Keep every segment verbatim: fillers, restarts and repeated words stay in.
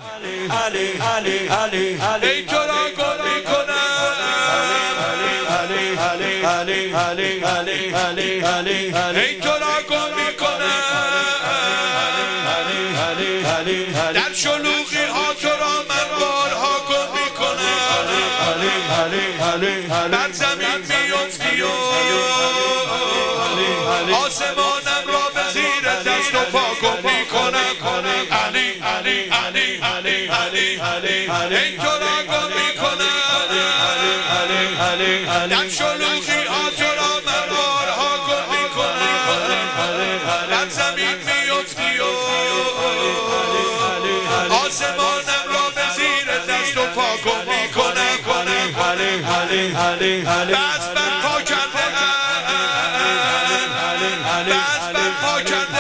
ای تو را گل میکنم ای تو را گل میکنم در شلوغی ها تو را من بارها گل میکنم بر زمین میفتی و آسمانم را به زیر دست و پا گم میکنم علی علی علی علی علی ای تو را گل میکنم در شلوغی ها تو را من بارها گل میکنم بر زمین میفتی و آسمانم را به زیر دست و پا گم میکنم بس من پا کرده بس من پا کرده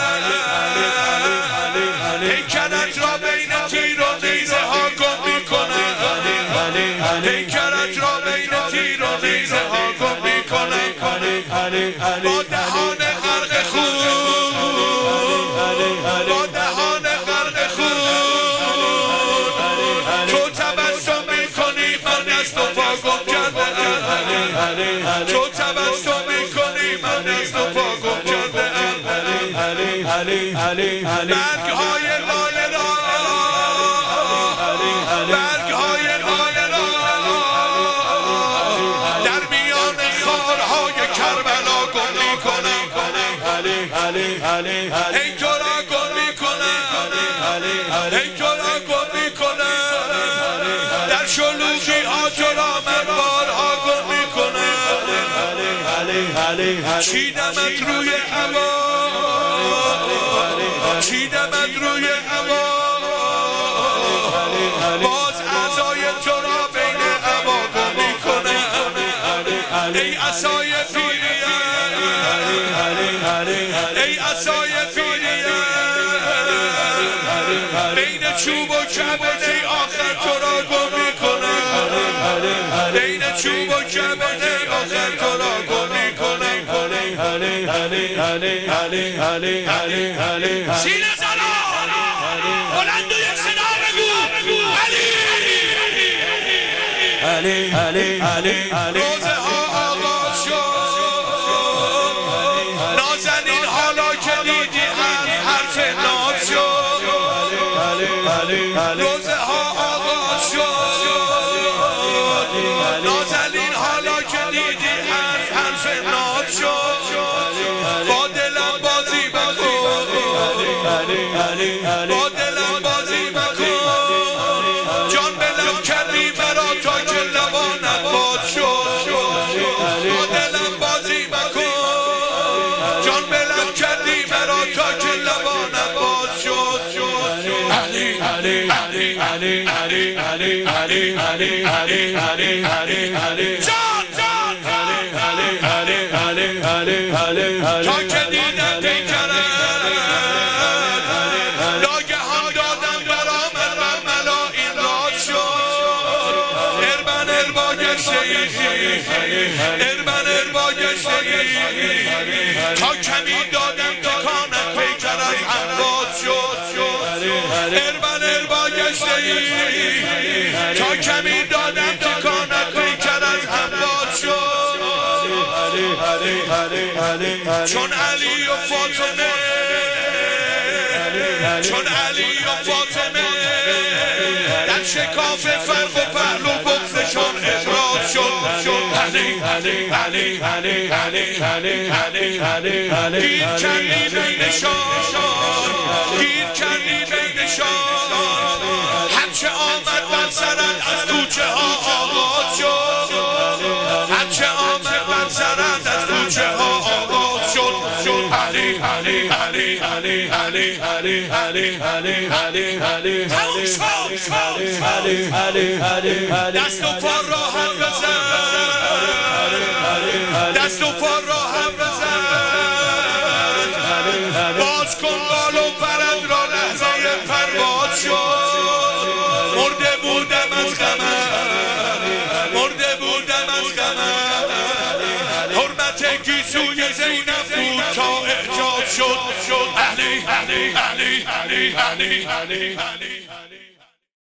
پیکرت را بین تیر و نیزه ها گم میکنم پیکرت را بین تیر و نیزه ها گم میکنم با دهان غرق خون با دهان غرق خون تو تبسم میکنی من دست و پا گم کرده تو تبسم میکنی من دست و پا گم کرده برگ های لاله را برگ های لاله را در میان خارهای کربلا گل میکنم ای تو را گل میکنم ای تو را گل میکنم در شلوغی ها تو را من بارها گل میکنم چیدمت روی هوا چیدمت روی هوا باز اعضای تو را بین هوا گم میکنم ای عصای پیریه ای عصای پیریه بین چوب و کبنه آخر تو را گم میکنم بین چوب و کبنه آخر تو را گم میکنم سینه زنا بلند و یک صدا بگو علی روزه ها آغاز شد نازنین حالا که دیدی حرف حرف ناز شد روزه ها آغاز شد نازنین حالا که دیدی حرف حرف ناز شد با دلم بازی بکن با دلم بازی بکن جان به لب کردی مرا تا که لبانت باز شد با دلم بازی بکن جان به لب کردی مرا تا که لبانت باز شد علی علی علی علی علی علی علی علی علی علی علی علی جان جان علی علی علی علی علی علی تا که دیدم پیکرت ناگهان دادم برآمد بر ملا این راز شد اربن اربا گشته ای اربن اربا گشته ای تا کمی دادم تکانت پیکرت انباز شد اربن اربا گشته ای تا کمی دادم تکانت پیکرت انباز شد چون علی و فاطمه چون علی و فاطمه در شکاف فرق و پهلو بغضشان ابراز شد علی علی علی علی علی علی علی علی علی گیر کردی بینشان گیر کردی بینشان هرچه آمد بر سرت از کوچه ها آغاز شد هرچه آمد بر سرت از کوچه ها آغاز شد علی علی علی علی علی علی علی علی علی علی دست و پا را هم بزن دست و پا را هم بزن باز کن بال و پرت را لحظه پرواز شد مرده بودم از غمت مرده بودم از غمت حرمت گیسوی زینب بود تا اعجاز شد علی علی علی علی علی علی علی